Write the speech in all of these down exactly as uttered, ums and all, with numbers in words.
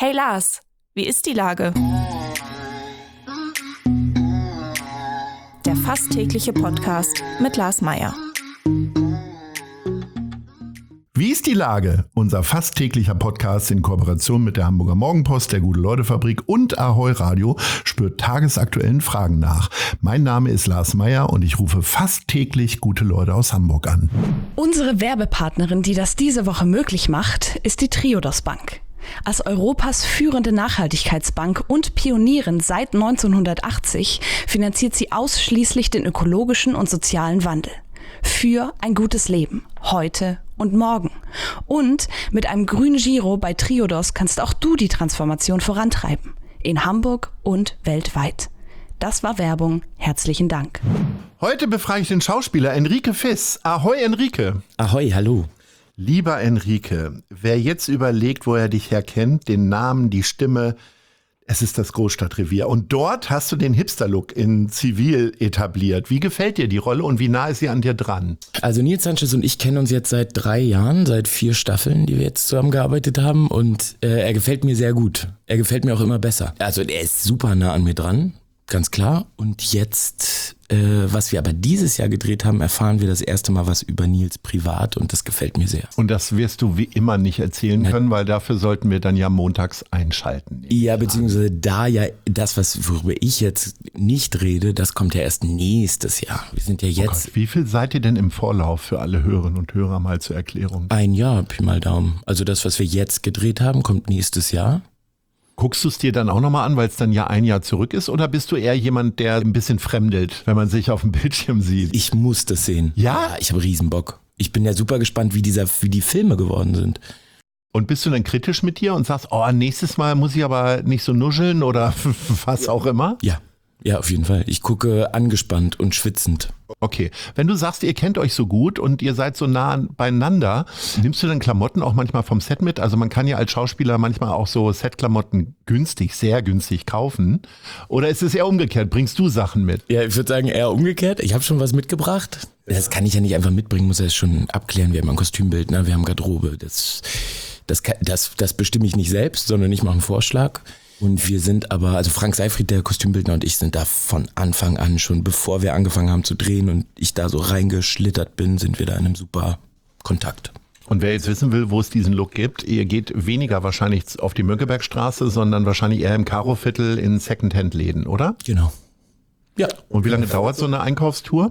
Hey Lars, wie ist die Lage? Der fast tägliche Podcast mit Lars Meyer. Wie ist die Lage? Unser fast täglicher Podcast in Kooperation mit der Hamburger Morgenpost, der Gute-Leute-Fabrik und Ahoi Radio spürt tagesaktuellen Fragen nach. Mein Name ist Lars Meyer und ich rufe fast täglich gute Leute aus Hamburg an. Unsere Werbepartnerin, die das diese Woche möglich macht, ist die Triodos Bank. Als Europas führende Nachhaltigkeitsbank und Pionierin seit neunzehnhundertachtzig finanziert sie ausschließlich den ökologischen und sozialen Wandel. Für ein gutes Leben, heute und morgen. Und mit einem grünen Giro bei Triodos kannst auch du die Transformation vorantreiben. In Hamburg und weltweit. Das war Werbung. Herzlichen Dank. Heute befrage ich den Schauspieler Enrique Fiss. Ahoi Enrique. Ahoi, hallo. Lieber Enrique, wer jetzt überlegt, wo er dich herkennt, den Namen, die Stimme, es ist das Großstadtrevier. Und dort hast du den Hipster-Look in Zivil etabliert. Wie gefällt dir die Rolle und wie nah ist sie an dir dran? Also Nils Sanchez und ich kennen uns jetzt seit drei Jahren, seit vier Staffeln, die wir jetzt zusammengearbeitet haben. Und äh, er gefällt mir sehr gut. Er gefällt mir auch immer besser. Also er ist super nah an mir dran, ganz klar. Und jetzt, äh, was wir aber dieses Jahr gedreht haben, erfahren wir das erste Mal was über Nils privat und das gefällt mir sehr. Und das wirst du wie immer nicht erzählen können, weil dafür sollten wir dann ja montags einschalten. Ja, beziehungsweise da ja das, was worüber ich jetzt nicht rede, das kommt ja erst nächstes Jahr. Wir sind ja jetzt... Oh Gott, wie viel seid ihr denn im Vorlauf für alle Hörerinnen und Hörer mal zur Erklärung? Ein Jahr, Pi mal Daumen. Also das, was wir jetzt gedreht haben, kommt nächstes Jahr. Guckst du es dir dann auch nochmal an, weil es dann ja ein Jahr zurück ist? Oder bist du eher jemand, der ein bisschen fremdelt, wenn man sich auf dem Bildschirm sieht? Ich muss das sehen. Ja? Ja, ich habe riesen Bock. Ich bin ja super gespannt, wie, dieser, wie die Filme geworden sind. Und bist du dann kritisch mit dir und sagst, oh, nächstes Mal muss ich aber nicht so nuscheln oder was auch immer? Ja, ja, auf jeden Fall. Ich gucke angespannt und schwitzend. Okay, wenn du sagst, ihr kennt euch so gut und ihr seid so nah beieinander, nimmst du dann Klamotten auch manchmal vom Set mit? Also man kann ja als Schauspieler manchmal auch so Setklamotten günstig, sehr günstig kaufen. Oder ist es eher umgekehrt? Bringst du Sachen mit? Ja, ich würde sagen eher umgekehrt. Ich habe schon was mitgebracht. Das kann ich ja nicht einfach mitbringen, muss er schon abklären. Wir haben ein Kostümbild, ne? Wir haben Garderobe. Das, das, das, das bestimme ich nicht selbst, sondern ich mache einen Vorschlag. Und wir sind aber, also Frank Seifried, der Kostümbildner, und ich sind da von Anfang an schon, bevor wir angefangen haben zu drehen und ich da so reingeschlittert bin, sind wir da in einem super Kontakt. Und wer jetzt wissen will, wo es diesen Look gibt, ihr geht weniger wahrscheinlich auf die Mönckebergstraße, sondern wahrscheinlich eher im Karoviertel in Secondhand-Läden, oder? Genau. Ja. Und wie lange dauert so eine Einkaufstour?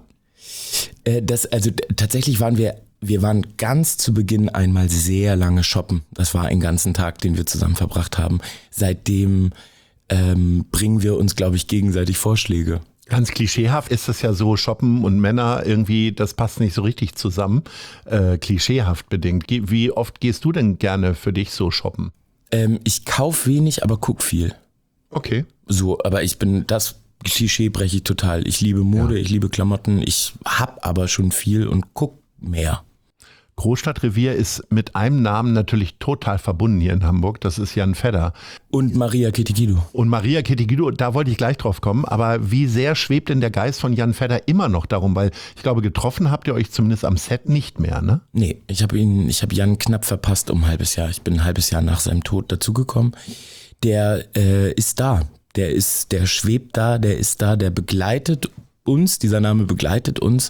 Äh, das, also d- tatsächlich waren wir Wir waren ganz zu Beginn einmal sehr lange shoppen. Das war ein ganzen Tag, den wir zusammen verbracht haben. Seitdem ähm, bringen wir uns, glaube ich, gegenseitig Vorschläge. Ganz klischeehaft ist es ja so, Shoppen und Männer irgendwie, das passt nicht so richtig zusammen. Äh, klischeehaft bedingt. Ge- Wie oft gehst du denn gerne für dich so shoppen? Ähm, ich kaufe wenig, aber guck viel. Okay. So, aber ich bin, das Klischee breche ich total. Ich liebe Mode, Ja. ich liebe Klamotten. Ich hab aber schon viel und guck mehr. Großstadtrevier ist mit einem Namen natürlich total verbunden hier in Hamburg. Das ist Jan Fedder. Und Maria Ketikidu. Und Maria Ketikidu, da wollte ich gleich drauf kommen. Aber wie sehr schwebt denn der Geist von Jan Fedder immer noch darum? Weil ich glaube, getroffen habt ihr euch zumindest am Set nicht mehr, ne? Nee, ich habe ihn, ich habe Jan knapp verpasst um ein halbes Jahr. Ich bin ein halbes Jahr nach seinem Tod dazugekommen. Der äh, ist da. Der ist, der schwebt da, der ist da, der begleitet uns. Dieser Name begleitet uns.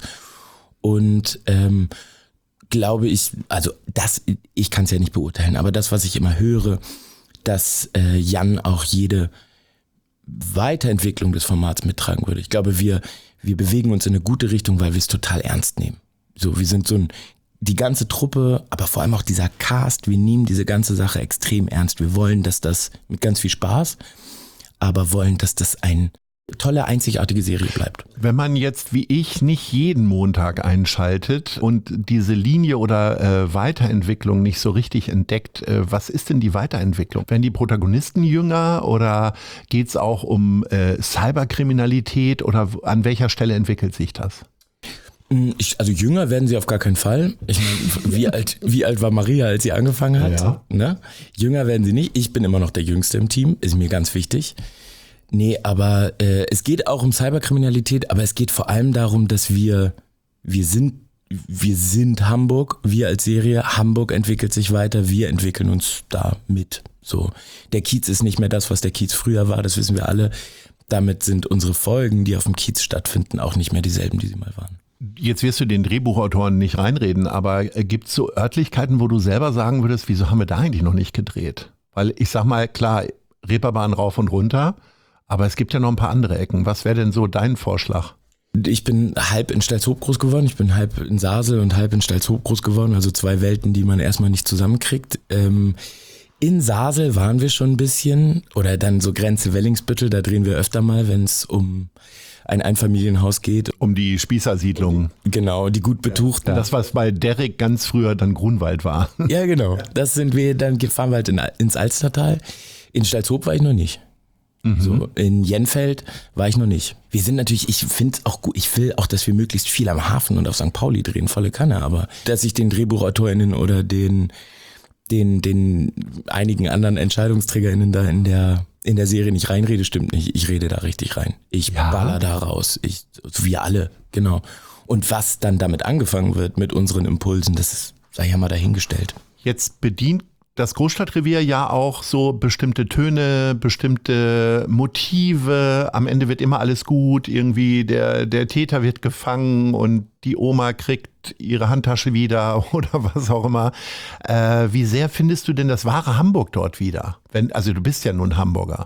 Und ähm, glaube ich, also das, ich kann es ja nicht beurteilen, aber das, was ich immer höre, dass äh, Jan auch jede Weiterentwicklung des Formats mittragen würde. Ich glaube, wir, wir bewegen uns in eine gute Richtung, weil wir es total ernst nehmen. So, wir sind so ein, die ganze Truppe, aber vor allem auch dieser Cast, wir nehmen diese ganze Sache extrem ernst. Wir wollen, dass das mit ganz viel Spaß, aber wollen, dass das ein tolle, einzigartige Serie bleibt. Wenn man jetzt wie ich nicht jeden Montag einschaltet und diese Linie oder äh, Weiterentwicklung nicht so richtig entdeckt, äh, was ist denn die Weiterentwicklung? Werden die Protagonisten jünger oder geht es auch um äh, Cyberkriminalität oder an welcher Stelle entwickelt sich das? Ich, also jünger werden sie auf gar keinen Fall. Ich meine, wie alt, wie alt war Maria, als sie angefangen hat? Ja. Ne? Jünger werden sie nicht. Ich bin immer noch der Jüngste im Team, ist mir ganz wichtig. Nee, aber äh, es geht auch um Cyberkriminalität, aber es geht vor allem darum, dass wir, wir sind wir sind Hamburg, wir als Serie, Hamburg entwickelt sich weiter, wir entwickeln uns da mit. So, der Kiez ist nicht mehr das, was der Kiez früher war, das wissen wir alle. Damit sind unsere Folgen, die auf dem Kiez stattfinden, auch nicht mehr dieselben, die sie mal waren. Jetzt wirst du den Drehbuchautoren nicht reinreden, aber gibt es so Örtlichkeiten, wo du selber sagen würdest, wieso haben wir da eigentlich noch nicht gedreht? Weil ich sag mal, klar, Reeperbahn rauf und runter, aber es gibt ja noch ein paar andere Ecken. Was wäre denn so dein Vorschlag? Ich bin halb in Stalzhoop groß geworden, ich bin halb in Sasel und halb in Stalzhoop groß geworden, also zwei Welten, die man erstmal nicht zusammenkriegt. Ähm, in Sasel waren wir schon ein bisschen, oder dann so Grenze Wellingsbüttel, da drehen wir öfter mal, wenn es um ein Einfamilienhaus geht. Um die Spießersiedlungen. Genau, die gut betuchten. Das, was bei Derrick ganz früher dann Grunwald war. Ja, genau. Das sind wir, dann fahren wir halt in, ins Alstertal. In Stalzhoop war ich noch nicht. Mhm. So, in Jenfeld war ich noch nicht. Wir sind natürlich, ich finde es auch gut, ich will auch, dass wir möglichst viel am Hafen und auf Sankt Pauli drehen, volle Kanne, aber dass ich den DrehbuchautorInnen oder den, den, den einigen anderen EntscheidungsträgerInnen da in der, in der Serie nicht reinrede, stimmt nicht. Ich rede da richtig rein. Ich ja. baller da raus. Ich, so wie alle, genau. Und was dann damit angefangen wird mit unseren Impulsen, das ist, sei ja mal dahingestellt. Jetzt bedient das Großstadtrevier ja auch so bestimmte Töne, bestimmte Motive. Am Ende wird immer alles gut. Irgendwie der, der Täter wird gefangen und die Oma kriegt ihre Handtasche wieder oder was auch immer. Äh, wie sehr findest du denn das wahre Hamburg dort wieder? Wenn, also du bist ja nun Hamburger.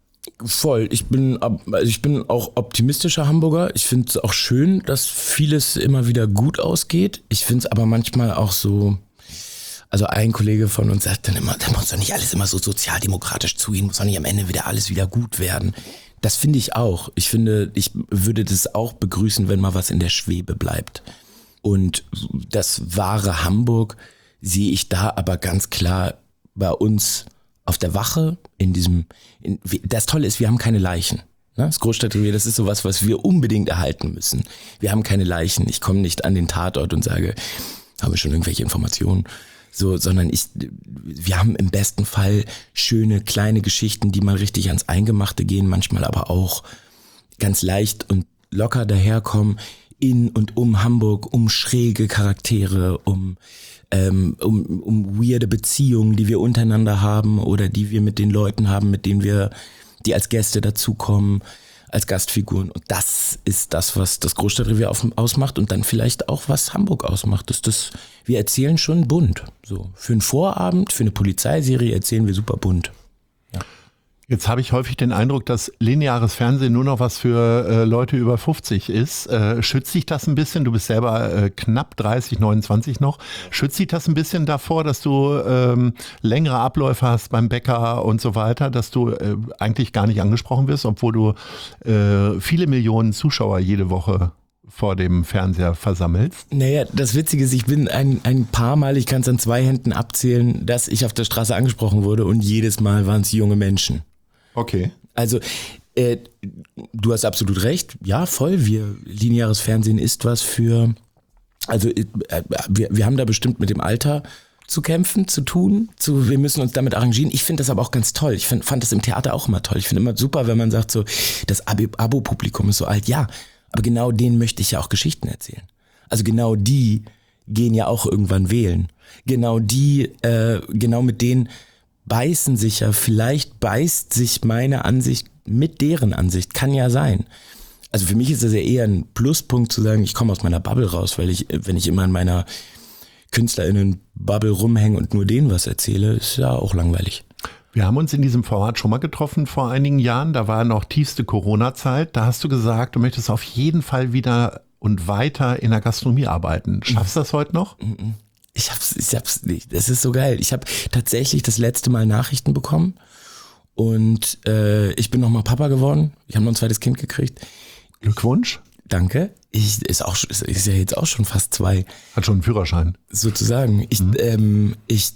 Voll. Ich bin, also ich bin auch optimistischer Hamburger. Ich finde es auch schön, dass vieles immer wieder gut ausgeht. Ich finde es aber manchmal auch so... Also ein Kollege von uns sagt dann immer, da muss doch nicht alles immer so sozialdemokratisch zugehen, muss doch nicht am Ende wieder alles wieder gut werden. Das finde ich auch. Ich finde, ich würde das auch begrüßen, wenn mal was in der Schwebe bleibt. Und das wahre Hamburg sehe ich da aber ganz klar bei uns auf der Wache, in diesem, in, das Tolle ist, wir haben keine Leichen. Das Großstadtrevier, das ist sowas, was wir unbedingt erhalten müssen. Wir haben keine Leichen. Ich komme nicht an den Tatort und sage, habe ich schon irgendwelche Informationen? So, sondern ich, wir haben im besten Fall schöne kleine Geschichten, die mal richtig ans Eingemachte gehen, manchmal aber auch ganz leicht und locker daherkommen in und um Hamburg, um schräge Charaktere, um, ähm, um, um weirde Beziehungen, die wir untereinander haben oder die wir mit den Leuten haben, mit denen wir, die als Gäste dazukommen, als Gastfiguren. Und das ist das, was das Großstadtrevier ausmacht und dann vielleicht auch, was Hamburg ausmacht. Das, das, wir erzählen schon bunt. So, für einen Vorabend, für eine Polizeiserie erzählen wir super bunt. Ja. Jetzt habe ich häufig den Eindruck, dass lineares Fernsehen nur noch was für äh, Leute über fünfzig ist. Äh, schützt sich das ein bisschen? Du bist selber äh, knapp dreißig, neunundzwanzig noch. Schützt sich das ein bisschen davor, dass du ähm, längere Abläufe hast beim Bäcker und so weiter, dass du äh, eigentlich gar nicht angesprochen wirst, obwohl du äh, viele Millionen Zuschauer jede Woche vor dem Fernseher versammelst? Naja, das Witzige ist, ich bin ein, ein paar Mal, ich kann es an zwei Händen abzählen, dass ich auf der Straße angesprochen wurde und jedes Mal waren es junge Menschen. Okay. Also, äh, du hast absolut recht. Ja, voll. Wir, lineares Fernsehen ist was für, also äh, wir, wir haben da bestimmt mit dem Alter zu kämpfen, zu tun, zu, wir müssen uns damit arrangieren. Ich finde das aber auch ganz toll. Ich find, fand das im Theater auch immer toll. Ich finde immer super, wenn man sagt so, das Abo-Publikum ist so alt. Ja, aber genau denen möchte ich ja auch Geschichten erzählen. Also genau die gehen ja auch irgendwann wählen. Genau die, äh, genau mit denen beißen sich ja, vielleicht beißt sich meine Ansicht mit deren Ansicht, kann ja sein. Also für mich ist das ja eher ein Pluspunkt zu sagen, ich komme aus meiner Bubble raus, weil ich, wenn ich immer in meiner KünstlerInnen-Bubble rumhänge und nur denen was erzähle, ist ja auch langweilig. Wir haben uns in diesem Format schon mal getroffen vor einigen Jahren, da war noch tiefste Corona-Zeit, da hast du gesagt, du möchtest auf jeden Fall wieder und weiter in der Gastronomie arbeiten. Schaffst du das heute noch? Ich hab's, ich hab's nicht. Das ist so geil. Ich habe tatsächlich das letzte Mal Nachrichten bekommen und äh, ich bin nochmal Papa geworden. Ich habe noch ein zweites Kind gekriegt. Glückwunsch. Danke. Ich ist auch ist, ist ja jetzt auch schon fast zwei. Hat schon einen Führerschein. Sozusagen. Ich mhm. ähm, ich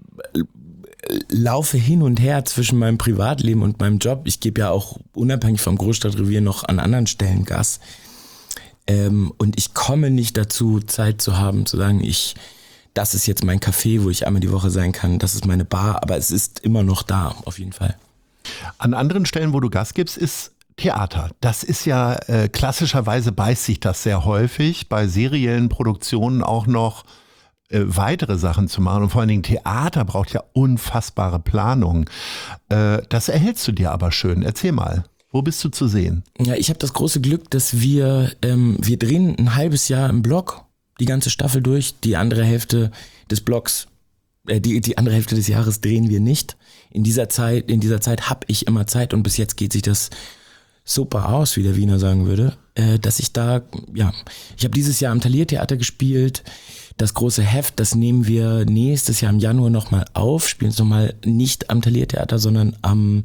laufe hin und her zwischen meinem Privatleben und meinem Job. Ich gebe ja auch unabhängig vom Großstadtrevier noch an anderen Stellen Gas. Ähm, und ich komme nicht dazu, Zeit zu haben, zu sagen, ich das ist jetzt mein Café, wo ich einmal die Woche sein kann. Das ist meine Bar, aber es ist immer noch da, auf jeden Fall. An anderen Stellen, wo du Gas gibst, ist Theater, das ist ja äh, klassischerweise beißt sich das sehr häufig, bei seriellen Produktionen auch noch äh, weitere Sachen zu machen. Und vor allen Dingen Theater braucht ja unfassbare Planung. Äh, das erhältst du dir aber schön. Erzähl mal, wo bist du zu sehen? Ja, ich habe das große Glück, dass wir, ähm, wir drehen ein halbes Jahr im Block, die ganze Staffel durch, die andere Hälfte des Blocks, äh, die, die andere Hälfte des Jahres drehen wir nicht. In dieser Zeit, in dieser Zeit habe ich immer Zeit und bis jetzt geht sich das super aus, wie der Wiener sagen würde, äh, dass ich da, ja, ich habe dieses Jahr am Thalia-Theater gespielt, das große Heft, das nehmen wir nächstes Jahr im Januar nochmal auf, spielen es nochmal nicht am Thalia-Theater, sondern am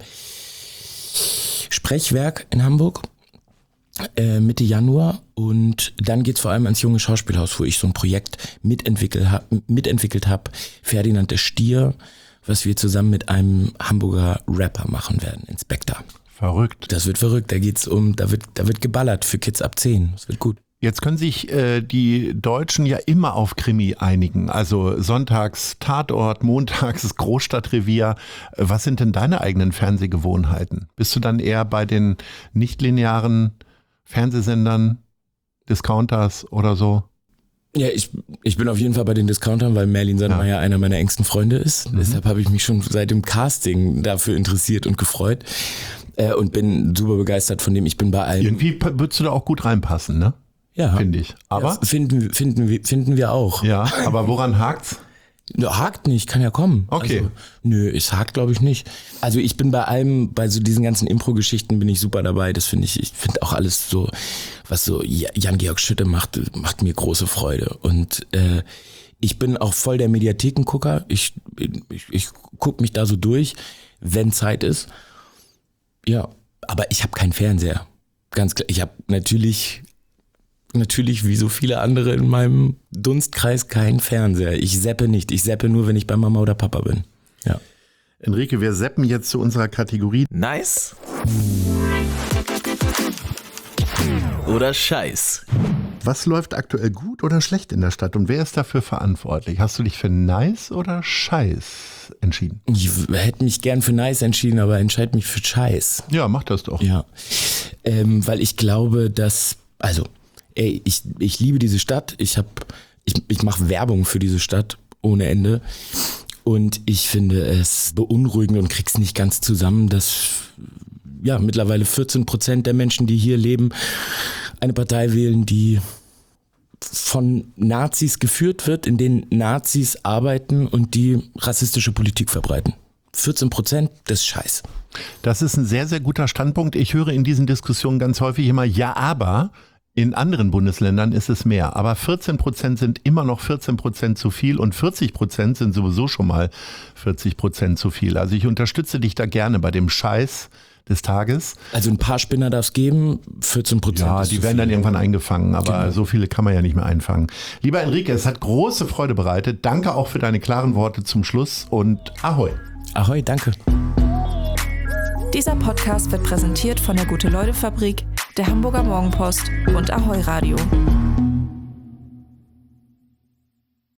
Sprechwerk in Hamburg, äh, Mitte Januar, und dann geht's vor allem ans Junge Schauspielhaus, wo ich so ein Projekt mitentwickelt habe, mitentwickelt habe, Ferdinand der Stier, was wir zusammen mit einem Hamburger Rapper machen werden, Inspektor. Verrückt. Das wird verrückt, da geht's um, da wird, da wird geballert für Kids ab zehn. Das wird gut. Jetzt können sich äh, die Deutschen ja immer auf Krimi einigen. Also sonntags Tatort, montags Großstadtrevier. Was sind denn deine eigenen Fernsehgewohnheiten? Bist du dann eher bei den nichtlinearen Fernsehsendern, Discounters oder so? Ja, ich, ich bin auf jeden Fall bei den Discountern, weil Merlin Sandmeier ja einer meiner engsten Freunde ist. Mhm. Deshalb habe ich mich schon seit dem Casting dafür interessiert und gefreut. Äh, und bin super begeistert von dem. Ich bin bei allem. Irgendwie würdest du da auch gut reinpassen, ne? Ja. Finde ich. Aber? Ja, finden, finden, wir, finden wir auch. Ja, aber woran hakt's? Ja, hakt nicht, kann ja kommen. Okay. Also, nö, es hakt glaube ich nicht. Also ich bin bei allem, bei so diesen ganzen Impro-Geschichten bin ich super dabei. Das finde ich, ich finde auch alles so, was so Jan-Georg Schütte macht, macht mir große Freude. Und äh, ich bin auch voll der Mediathekengucker. Ich, ich, ich gucke mich da so durch, wenn Zeit ist. Ja, aber ich habe keinen Fernseher. Ganz klar. Ich habe natürlich, natürlich wie so viele andere in meinem Dunstkreis keinen Fernseher. Ich zappe nicht. Ich zappe nur, wenn ich bei Mama oder Papa bin. Ja. Enrique, wir zappen jetzt zu unserer Kategorie. Nice oder Scheiß? Was läuft aktuell gut oder schlecht in der Stadt und wer ist dafür verantwortlich? Hast du dich für nice oder Scheiß entschieden? Ich hätte mich gern für nice entschieden, aber entscheide mich für Scheiß. Ja, mach das doch. Ja, ähm, weil ich glaube, dass, also, ey, ich, ich liebe diese Stadt. Ich hab, ich, ich mache Werbung für diese Stadt ohne Ende. Und ich finde es beunruhigend und krieg's nicht ganz zusammen, dass ja mittlerweile vierzehn Prozent der Menschen, die hier leben, eine Partei wählen, die von Nazis geführt wird, in denen Nazis arbeiten und die rassistische Politik verbreiten. vierzehn Prozent, das ist Scheiß. Das ist ein sehr, sehr guter Standpunkt. Ich höre in diesen Diskussionen ganz häufig immer, ja, aber in anderen Bundesländern ist es mehr. Aber vierzehn Prozent sind immer noch vierzehn Prozent zu viel und vierzig Prozent sind sowieso schon mal vierzig Prozent zu viel. Also ich unterstütze dich da gerne bei dem Scheiß des Tages. Also ein paar Spinner darf es geben, vierzehn Prozent. Ja, die werden dann irgendwann eingefangen, aber genau. So viele kann man ja nicht mehr einfangen. Lieber Enrique, es hat große Freude bereitet. Danke auch für deine klaren Worte zum Schluss und Ahoi. Ahoi, danke. Dieser Podcast wird präsentiert von der Gute-Leute-Fabrik, der Hamburger Morgenpost und Ahoi Radio.